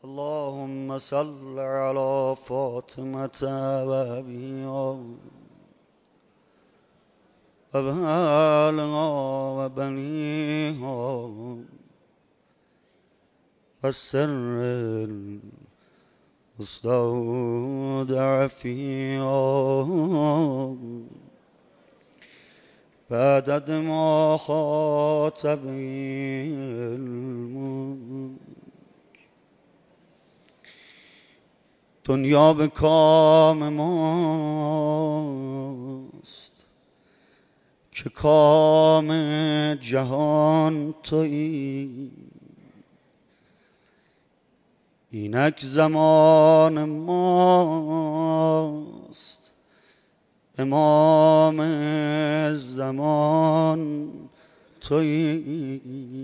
اللهم صل على فاطمة وأبيها وبالها وبنيها والسر المستودع فيها بعدد ما خاطبي الملك. دنیا به کام ماست که کام جهان تویی. اینک زمان ماست امام زمان تویی.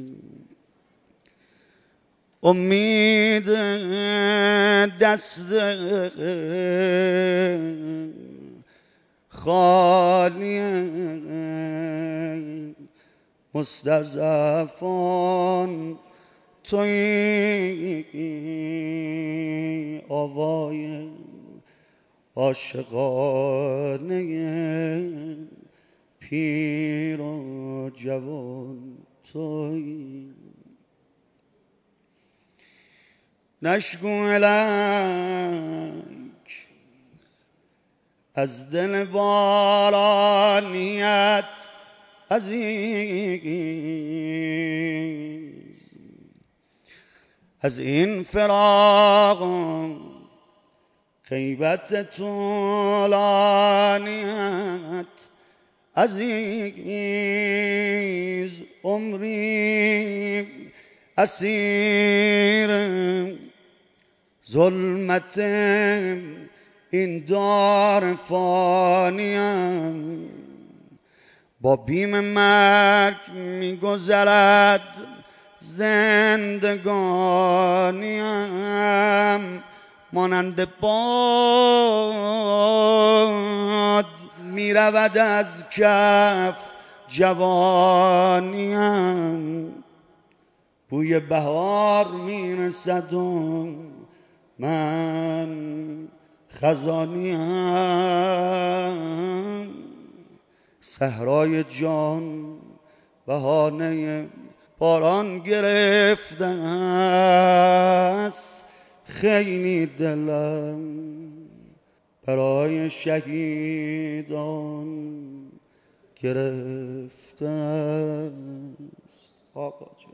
امید دست خالی مستضعفان تویی. آوای عاشقانه پیر و جوان تویی. نشکو الیک از دل بارانیت عزیز، از این فراق غیبت طولانیت عزیز. عمری اسیر ظلمت این دار فانیم، با بیم مرگ می‌گذرد زندگانیم. مانند باد می‌رود از کف جوانیم. بوی بهار میرسد و من خزانیم. صحرای جان بهانه باران گرفته است. خیلی دلم برای شهیدان گرفته است. آقا جان،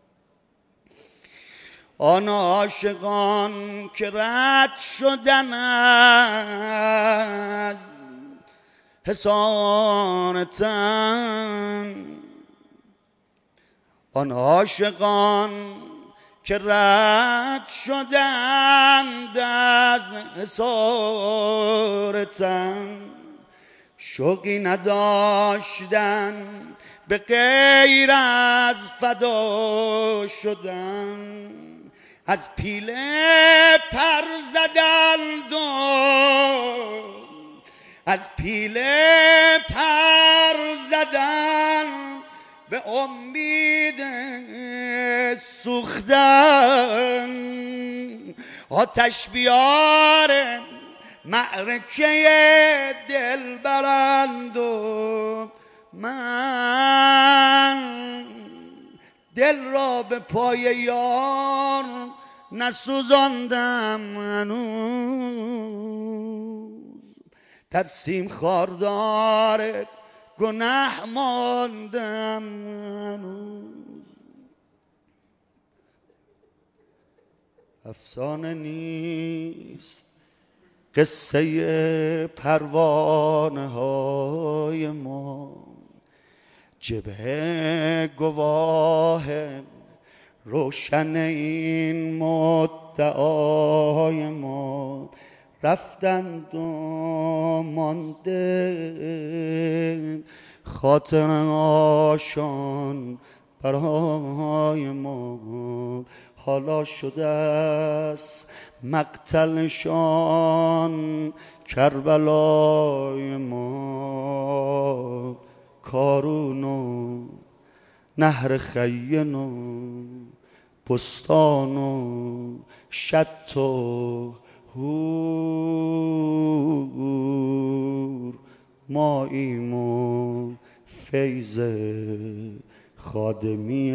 آن عاشقان که رد شدن از حصار تن، آن عاشقان که رد شدند از حصار تن، شوقی نداشتن به غیر از فدا شدن. از پیله پر زدند و از پیله پر زدن به امید سوختن. آتش بیار معرکه دل برند و من دل را به پای یار نسوزاندم هنوز. در سیم خاردار گناه ماندم هنوز. افسانه نیست قصه پروانه های ما، جبهه گواه روشن این مدعای ما. رفتند و مانده خاطر آشان برای ما. حالا شده است مقتلشان کربلای ما. کارون و نهر خین و بستان و شط و هور ماییم و فیض خادمی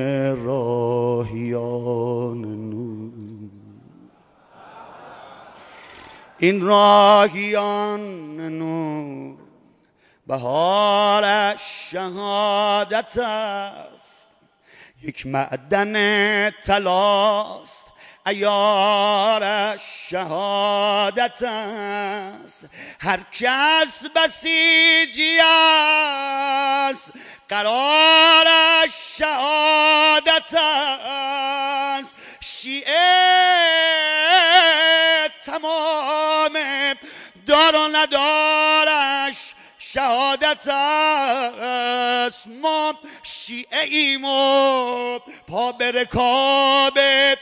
راهیان نور. این راهیان نور بهارش شهادت است، یک معدن طلاست عیارش شهادت است. هر کس بسیجی است قرارش شهادت است. شیعه تمام دار و ندارش شهادت است. ما شیعه ایم و پا به رکاب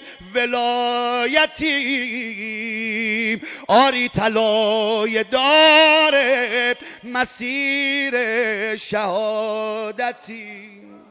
ولایتیم، آری طلای دار مسیر شهادتیم.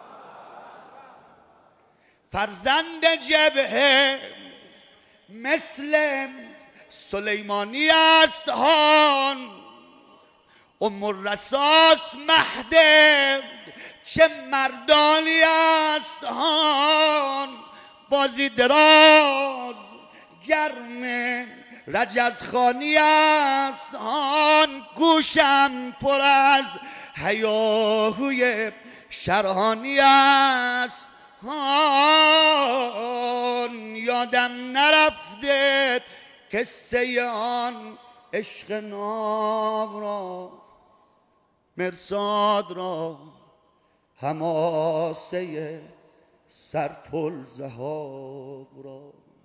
فرزند جبهه مثل سلیمانی است هان، ام الرساس مهده چه مردانی است هان. بازی دراز گرم رجزخانی است هان، گوشم پر از هیاهوی شرهانی است هان. یادم نرفته قصه آن عشق ناب را، مرصاد را، حماسه سرپل ذهاب را.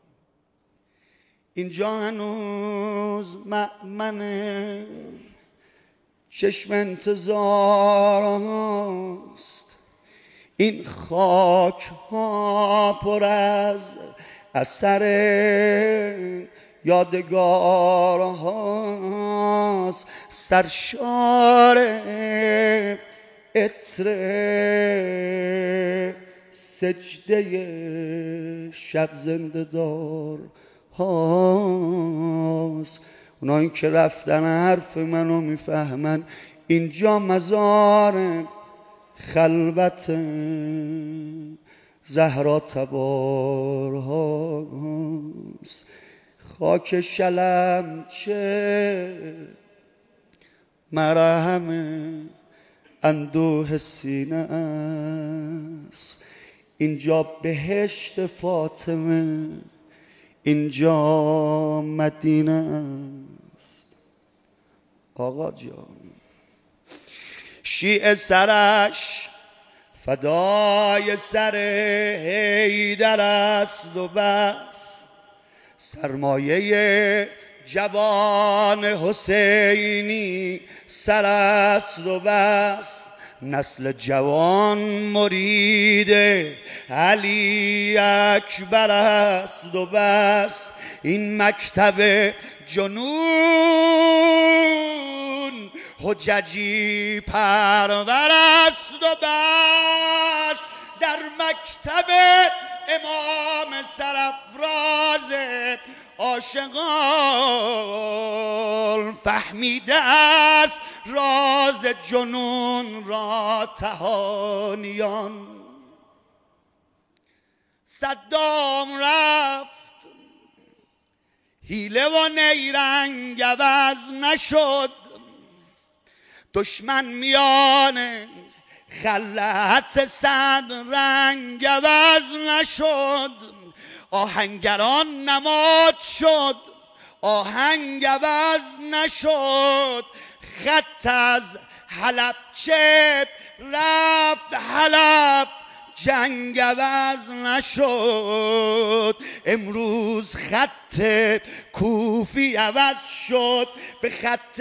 اینجا هنوز مأمن چشم انتظار هاست، این خاک ها پر از اثر یادگار هاست. سرشار عطر سجده شب زنده دار هاست. اونایی که رفتن حرف منو میفهمن، اینجا مزار خلوت زهرا تبار هاست. خاک شلم چه مرهم اندوه سینه است، اینجا بهشت فاطمه، اینجا مدینه است. آقا جان شیعه سرش فدای سر حیدر است و بس، سرمایه جوان حسینی سر است و بس. نسل جوان مرید علی اکبر است و بس. این مکتب جنون حججی پرور است و بس. در مکتب امام سرافراز عاشقان فهمیده است راز جنون را تهانیان. صدام رفت حیله و نیرنگ عوض نشد، دشمن میان خلعت صد رنگ عوض نشد. آهنگران نماد شد آهنگ عوض نشد، خط از حلب چپ رفت حلب جنگ عوض نشد. امروز خط کوفی عوض شد به خط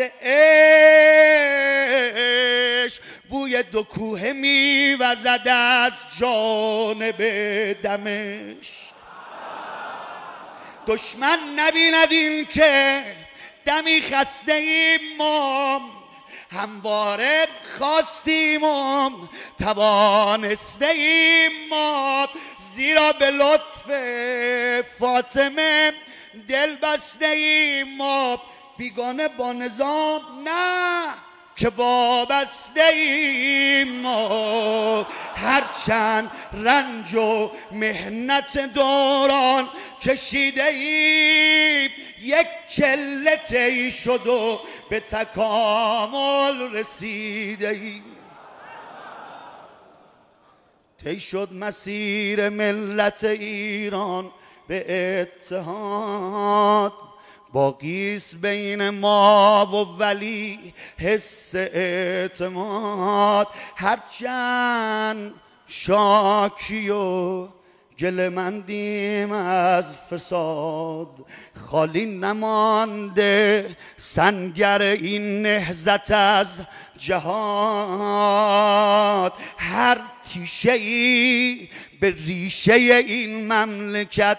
عشق، بوی دو کوه میوزد از جانب دمشق. دشمن نبیند این که دمی خسته ایم ما، همواره خواستیم و توانسته ایم ما، زیرا به لطف لطف فاطمه دل بسته ایم ما بیگانه با نظام نه که وابسته ایم ما هرچند رنج و محنت دوران کشیده ایم یک چله طی شد و به تکامل رسیده ایم طی شد مسیر ملت ایران به اتحاد باقیست بین ما و ولی حس اعتماد هرچند شاکی و گله مندیم از فساد خالی نمانده سنگر این نهضت از جهاد هر تیشه ای به ریشه این مملکت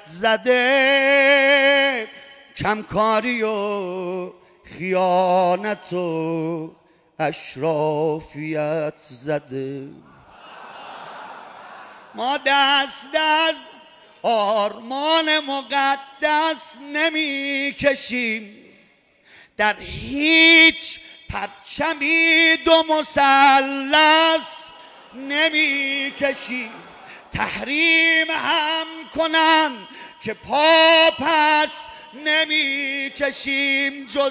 زده کمکاری و خیانت و اشرافیت زده ما دست از آرمان مقدس نمی کشیم در هیچ پرچمی دو مثلث نمی کشیم تحریم هم کنن که پا پس نمی کشیم جز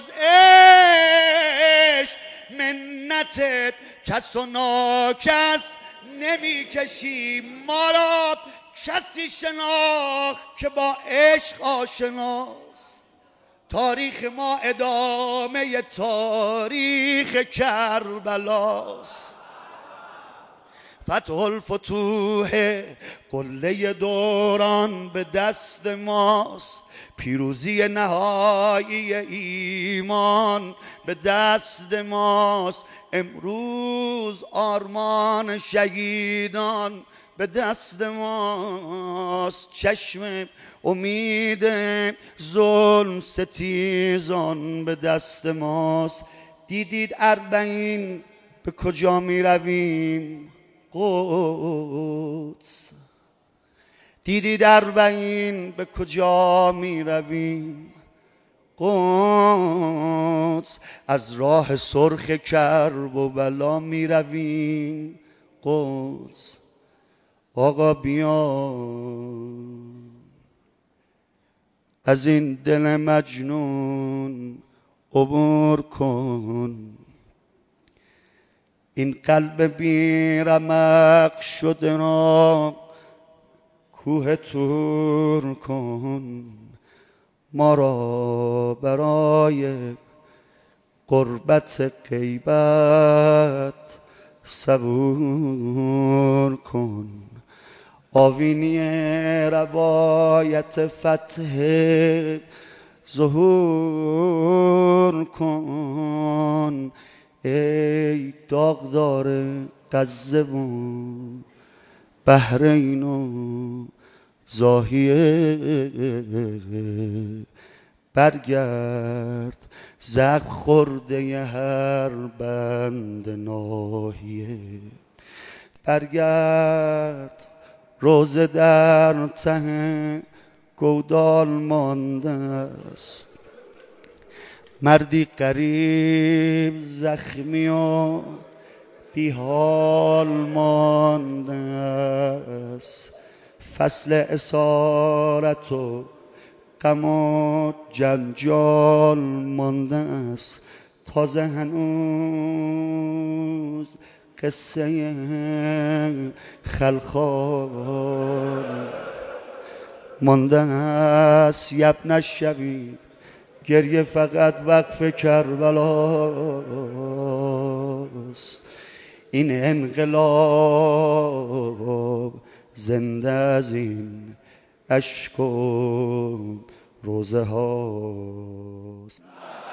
عشق منت کس و ناکس نمی کشیم ما را کسی شناخت که با عشق آشناست تاریخ ما ادامه تاریخ کربلاست فتح الفتوح قله دوران به دست ماست پیروزی نهایی ایمان به دست ماست امروز آرمان شهیدان به دست ماست چشم امید ظلم ستیزان به دست ماست دیدید اربعین به کجا می رویم قدس دیدید اربعین به کجا می رویم قدس از راه سرخ کرب و بلا می رویم قدس آقا بیا از این دل مجنون عبور کن این قلب بی رمق شده را کوه طور کن ما را برای قربت غیبت صبور کن آوینی روایت فتح ظهور کن ای داغدار غزه و بحرین و زاهیه برگرد زخم خورده هر بند ناحیه برگرد روزه در ته گودال مانده است مردی غریب زخمی و بی حال مانده است فصل اسارت و غم و جنجال مانده است تازه هنوز قصه خلخال مانده است یبن الشبیب گریه فقط وقف کربلاست این انقلاب زنده از این اشک و روزه هاست